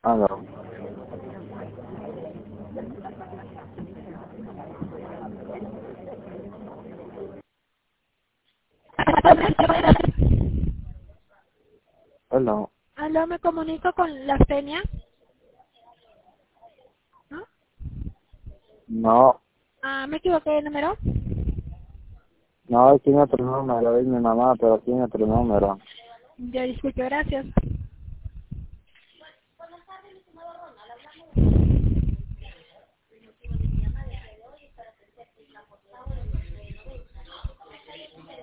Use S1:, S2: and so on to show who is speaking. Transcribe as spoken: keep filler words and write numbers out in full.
S1: Aló. Aló.
S2: Aló, me comunico con la Fenia, ¿no?
S1: No,
S2: Ah, me equivoqué de número.
S1: no, tiene otro número, es mi mamá, pero tiene otro número.
S2: Ya, disculpe, gracias.